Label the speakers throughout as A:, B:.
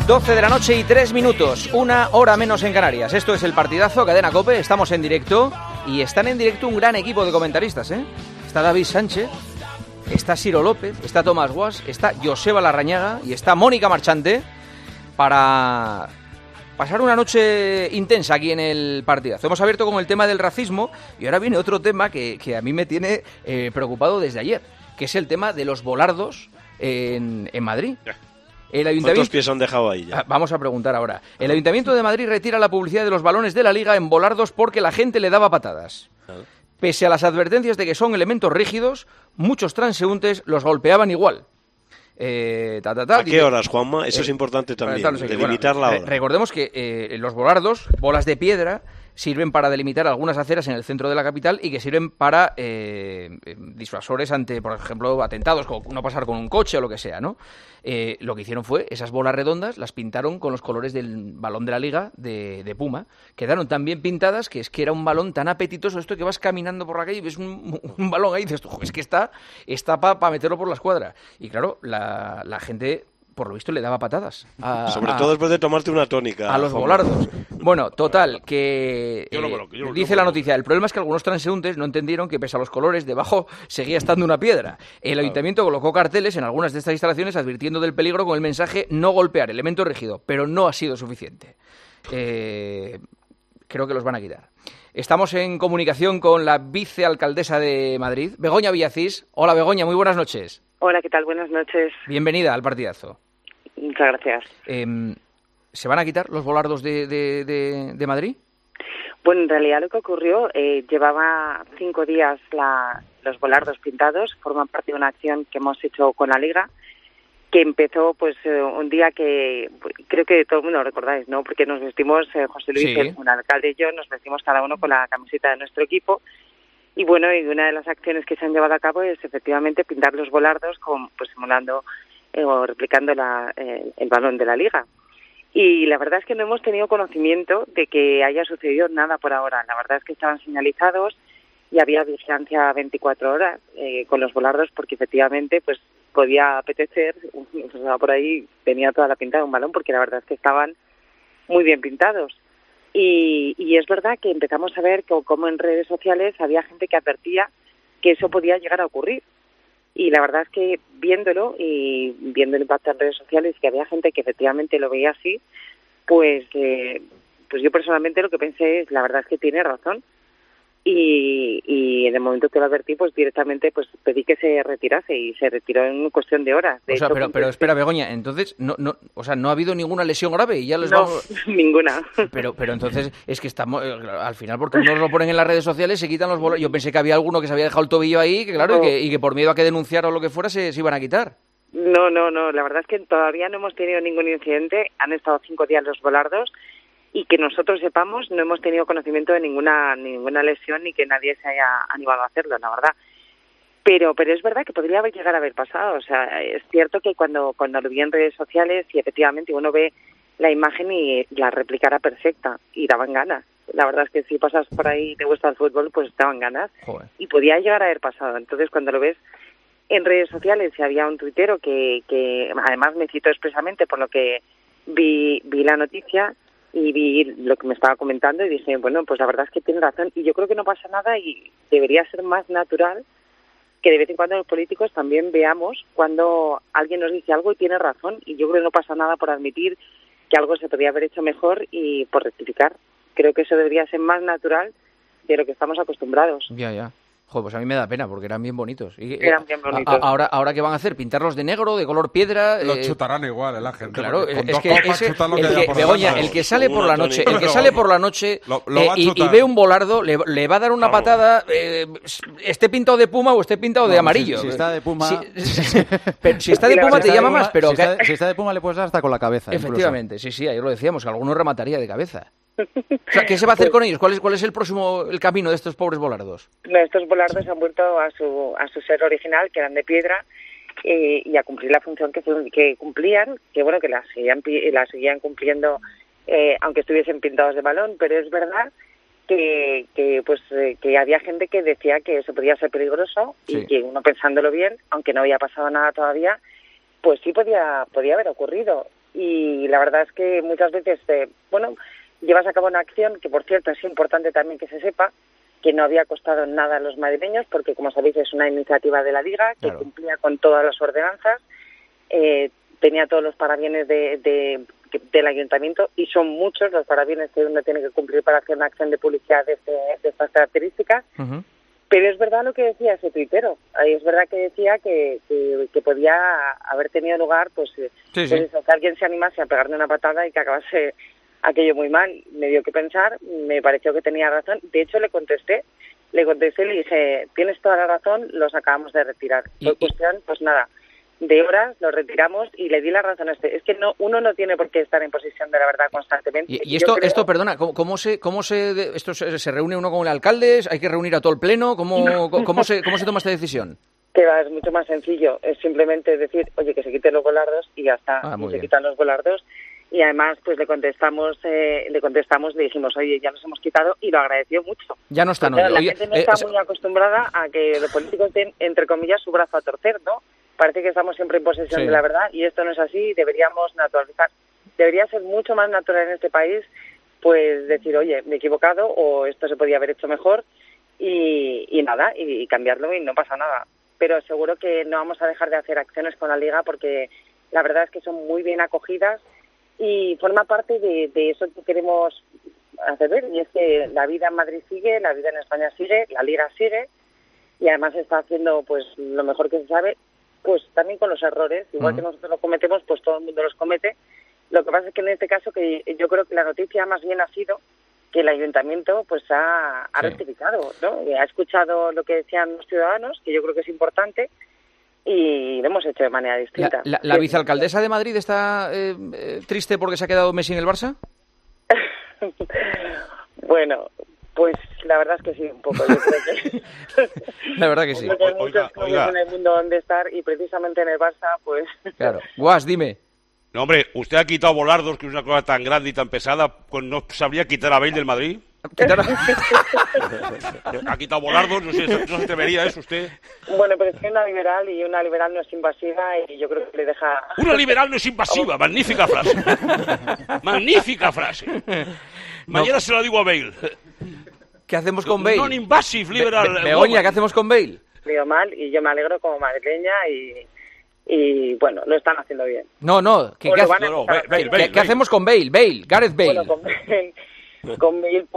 A: 12 de la noche y 3 minutos, 1 hora menos en Canarias. Esto es El Partidazo, Cadena COPE, estamos en directo y están en directo un gran equipo de comentaristas, ¿eh? Está David Sánchez, está Ciro López, está Tomás Guas, está Joseba Larrañaga y está Mónica Marchante para pasar una noche intensa aquí en El Partidazo. Hemos abierto con el tema del racismo y ahora viene otro tema que a mí me tiene preocupado desde ayer, que es el tema de los volardos en Madrid. El ayuntamiento...
B: ¿Cuántos pies han dejado ahí ya?
A: Vamos a preguntar ahora. El Ayuntamiento de Madrid retira la publicidad de los balones de la Liga en volardos porque la gente le daba patadas. Pese a las advertencias de que son elementos rígidos, muchos transeúntes los golpeaban igual.
B: ¿A qué horas, Juanma? Eso es importante también, delimitar la hora.
A: Recordemos que los volardos, bolas de piedra, sirven para delimitar algunas aceras en el centro de la capital y que sirven para disuasores ante, por ejemplo, atentados, como no pasar con un coche o lo que sea, ¿no? Lo que hicieron fue, esas bolas redondas las pintaron con los colores del balón de la Liga de Puma. Quedaron tan bien pintadas que es que era un balón tan apetitoso, esto que vas caminando por la calle y ves un balón ahí y dices, es que está para meterlo por la escuadra. Y claro, la gente... por lo visto le daba patadas.
B: Sobre todo después de tomarte una tónica.
A: A los volardos. Bueno, total, que dice la noticia, el problema es que algunos transeúntes no entendieron que pese a los colores, debajo seguía estando una piedra. El ayuntamiento colocó carteles en algunas de estas instalaciones advirtiendo del peligro con el mensaje no golpear, elemento rígido, pero no ha sido suficiente. Creo que los van a quitar. Estamos en comunicación con la vicealcaldesa de Madrid, Begoña Villacís. Hola, Begoña, muy buenas noches.
C: Hola, ¿qué tal? Buenas noches.
A: Bienvenida al Partidazo.
C: Muchas gracias.
A: ¿Se van a quitar los volardos de Madrid?
C: Bueno, en realidad lo que ocurrió, llevaba 5 días los volardos pintados, forman parte de una acción que hemos hecho con la Liga, que empezó pues un día que creo que todo el mundo lo recordáis, ¿no? Porque nos vestimos, José Luis, sí, un alcalde y yo, nos vestimos cada uno con la camiseta de nuestro equipo. Y bueno, y una de las acciones que se han llevado a cabo es efectivamente pintar los volardos pues simulando o replicando el balón de la Liga. Y la verdad es que no hemos tenido conocimiento de que haya sucedido nada por ahora. La verdad es que estaban señalizados y había vigilancia 24 horas con los volardos porque efectivamente pues podía apetecer, por ahí tenía toda la pinta de un balón porque la verdad es que estaban muy bien pintados. Y es verdad que empezamos a ver cómo en redes sociales había gente que advertía que eso podía llegar a ocurrir. Y la verdad es que viéndolo y viendo el impacto en redes sociales, que había gente que efectivamente lo veía así, pues yo personalmente lo que pensé es, la verdad es que tiene razón. Y en el momento que lo advertí, pues directamente pues pedí que se retirase y se retiró en cuestión de horas.
A: Pero espera, Begoña, entonces no ha habido ninguna lesión grave y ya les
C: no,
A: vamos...
C: ninguna.
A: Pero entonces es que estamos al final porque unos lo ponen en las redes sociales, se quitan los bolos. Yo pensé que había alguno que se había dejado el tobillo ahí, que claro, no. y que por miedo a que denunciara o lo que fuera se iban a quitar.
C: No, la verdad es que todavía no hemos tenido ningún incidente. Han estado 5 días los volardos. Y que nosotros sepamos, no hemos tenido conocimiento de ninguna lesión ni que nadie se haya animado a hacerlo, la verdad. Pero es verdad que podría llegar a haber pasado. O sea, es cierto que cuando lo vi en redes sociales y efectivamente uno ve la imagen y la réplica era perfecta y daban ganas. La verdad es que si pasas por ahí y te gusta el fútbol, pues daban ganas. Joder. Y podía llegar a haber pasado. Entonces, cuando lo ves en redes sociales y había un tuitero que además me citó expresamente por lo que vi la noticia... y vi lo que me estaba comentando y dije, bueno, pues la verdad es que tiene razón y yo creo que no pasa nada y debería ser más natural que de vez en cuando los políticos también veamos cuando alguien nos dice algo y tiene razón y yo creo que no pasa nada por admitir que algo se podría haber hecho mejor y por rectificar. Creo que eso debería ser más natural de lo que estamos acostumbrados.
A: Ya. Joder, pues a mí me da pena porque eran bien bonitos.
C: Eran bien bonitos.
A: Ahora ¿qué van a hacer? ¿Pintarlos de negro, de color piedra?
D: Los chutarán igual, la gente.
A: Claro, es que Begoña, el que sale por la noche, y ve un volardo, le va a dar una patada, esté pintado de puma o esté pintado de amarillo.
E: Si está de puma...
A: Si está de puma te llama más, pero...
E: Si está de puma le puedes dar hasta con la cabeza.
A: Efectivamente, incluso. Sí, ayer lo decíamos, que alguno remataría de cabeza. O sea, ¿qué se va a hacer con ellos? ¿Cuál es el camino de estos pobres volardos?
C: No, estos volardos han vuelto a su ser original, que eran de piedra, y a cumplir la función que cumplían, que bueno, que la seguían cumpliendo aunque estuviesen pintados de balón, pero es verdad que había gente que decía que eso podía ser peligroso, sí. Y que uno pensándolo bien, aunque no había pasado nada todavía, pues sí podía haber ocurrido. y la verdad es que muchas veces, llevas a cabo una acción que, por cierto, es importante también que se sepa, que no había costado nada a los madrileños, porque, como sabéis, es una iniciativa de la Liga que cumplía con todas las ordenanzas, tenía todos los parabienes del ayuntamiento, y son muchos los parabienes que uno tiene que cumplir para hacer una acción de publicidad de estas características. Uh-huh. Pero es verdad lo que decía ese tuitero, es verdad que decía que podía haber tenido lugar, que alguien se animase a pegarle una patada y que acabase aquello muy mal. Me dio que pensar, me pareció que tenía razón. De hecho, le contesté y le dije, tienes toda la razón, los acabamos de retirar. Fue cuestión, de horas, lo retiramos y le di la razón a Es que uno no tiene por qué estar en posición de la verdad constantemente.
A: Y esto, perdona, ¿cómo se reúne uno con el alcalde? ¿Hay que reunir a todo el pleno? ¿Cómo se toma esta decisión?
C: Es mucho más sencillo, es simplemente decir, oye, que se quiten los volardos y ya está, se quitan los volardos. Y además, le contestamos, le dijimos, oye, ya nos hemos quitado, y lo agradeció mucho.
A: Ya no está, ¿no?
C: La gente no está muy acostumbrada a que los políticos den, entre comillas, su brazo a torcer, ¿no? Parece que estamos siempre en posesión de la verdad, y esto no es así, deberíamos naturalizar. Debería ser mucho más natural en este país, decir, oye, me he equivocado, o esto se podía haber hecho mejor, y nada, y cambiarlo, y no pasa nada. Pero seguro que no vamos a dejar de hacer acciones con la Liga, porque la verdad es que son muy bien acogidas, y forma parte de eso que queremos hacer ver, y es que la vida en Madrid sigue, la vida en España sigue, la Liga sigue, y además está haciendo lo mejor que se sabe, también con los errores, igual que nosotros los cometemos, todo el mundo los comete. Lo que pasa es que en este caso, que yo creo que la noticia más bien ha sido que el ayuntamiento ha rectificado, ¿no? Ha escuchado lo que decían los ciudadanos, que yo creo que es importante, y lo hemos hecho de manera distinta.
A: ¿La vicealcaldesa de Madrid está triste porque se ha quedado Messi en el Barça?
C: Bueno, la verdad es que sí, un poco. Yo creo que
A: la verdad que sí.
C: Hay muchos clubes en el mundo donde estar, y precisamente en el Barça,
A: Claro. Guas, dime.
B: No, hombre, usted ha quitado Volardos, que es una cosa tan grande y tan pesada, ¿no sabría quitar a Bale del Madrid? Ha quitado Volardos, no se atrevería eso usted.
C: Bueno, pero es que una liberal no es invasiva, y yo creo que le deja...
B: Una liberal no es invasiva, magnífica frase. Magnífica frase. Mañana se lo digo a Bale.
A: ¿Qué hacemos con Bale?
B: Non-invasive liberal.
A: Begoña, ¿qué hacemos con Bale?
C: Digo mal, y yo me alegro como madrileña, y bueno, lo están haciendo bien.
A: ¿Qué hacemos con Bale? Gareth Bale.
C: Bueno, con Bale,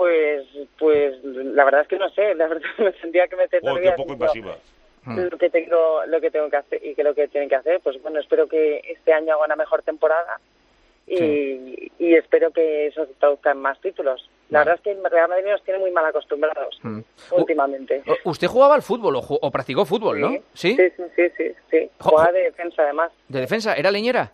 C: la verdad es que no sé, la verdad me tendría que meter
B: un poco invasiva.
C: Lo que tengo que hacer, y que lo que tienen que hacer, espero que este año haga una mejor temporada, y espero que eso se traduzca en más títulos. La verdad es que el Real Madrid nos tiene muy mal acostumbrados últimamente.
A: ¿Usted jugaba al fútbol o practicó fútbol, no?
C: Sí. Jugaba de defensa, además.
A: ¿De defensa? ¿Era leñera?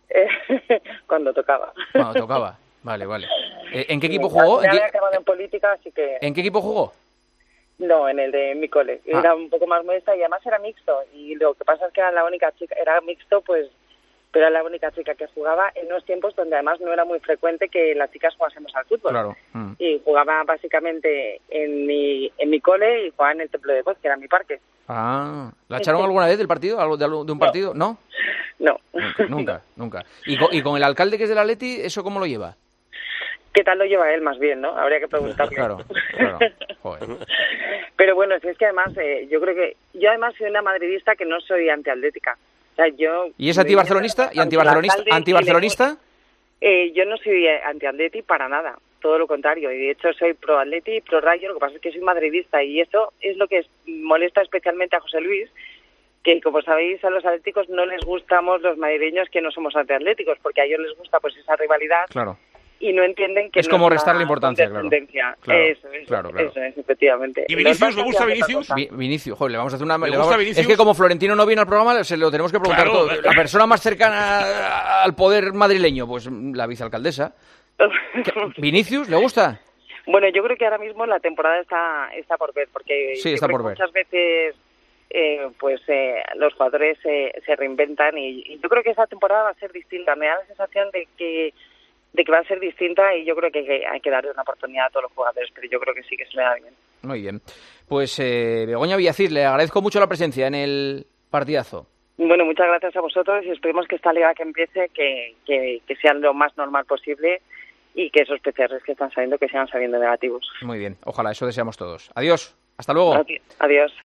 C: Cuando tocaba.
A: Vale. ¿En qué equipo jugó?
C: Ya había acabado en política, así que...
A: ¿En qué equipo jugó?
C: No, en el de mi cole. Era un poco más modesta, y además era mixto. Y lo que pasa es que era la única chica, era mixto, pero era la única chica que jugaba en unos tiempos donde además no era muy frecuente que las chicas jugásemos al fútbol.
A: Claro.
C: Y jugaba básicamente en mi cole, y jugaba en el Templo de Voz, que era mi parque.
A: ¿La echaron alguna vez del partido? ¿De un partido? ¿No?
C: No.
A: Nunca. ¿Y con el alcalde, que es del Atleti, eso cómo lo lleva?
C: ¿Qué tal lo lleva él, más bien, no? Habría que preguntarle.
A: Claro. Joder.
C: Pero bueno, si es que además, yo creo que... Yo además soy una madridista que no soy antiatlética. O sea,
A: ¿Y es antibarcelonista? ¿Y antibarcelonista?
C: Yo no soy anti-Atleti para nada, todo lo contrario, y de hecho soy pro-Atleti y pro-Rayo. Lo que pasa es que soy madridista, y eso es lo que molesta especialmente a José Luis, que, como sabéis, a los atléticos no les gustamos los madrileños que no somos antiatléticos, porque a ellos les gusta esa rivalidad.
A: Claro.
C: Y no entienden que
A: es como restarle importancia, claro.
C: Eso es, efectivamente.
B: ¿Y Vinicius? ¿Le gusta Vinicius?
A: Vinicius, joder, le vamos a hacer una...
B: Vinicius?
A: Es que como Florentino no viene al programa, se lo tenemos que preguntar todo. La persona más cercana al poder madrileño, la vicealcaldesa. ¿Vinicius? ¿Le gusta?
C: Bueno, yo creo que ahora mismo la temporada está por ver, porque muchas veces los jugadores se reinventan, y yo creo que esa temporada va a ser distinta. Me da la sensación de que va a ser distinta, y yo creo que hay que darle una oportunidad a todos los jugadores, pero yo creo que sí que se le da bien.
A: Muy bien. Pues Begoña Villacís, le agradezco mucho la presencia en el partidazo.
C: Bueno, muchas gracias a vosotros y esperemos que esta liga que empiece que sea lo más normal posible y que esos PCRs que están saliendo que sigan saliendo negativos.
A: Muy bien, ojalá, eso deseamos todos. Adiós, hasta luego.
C: Adiós.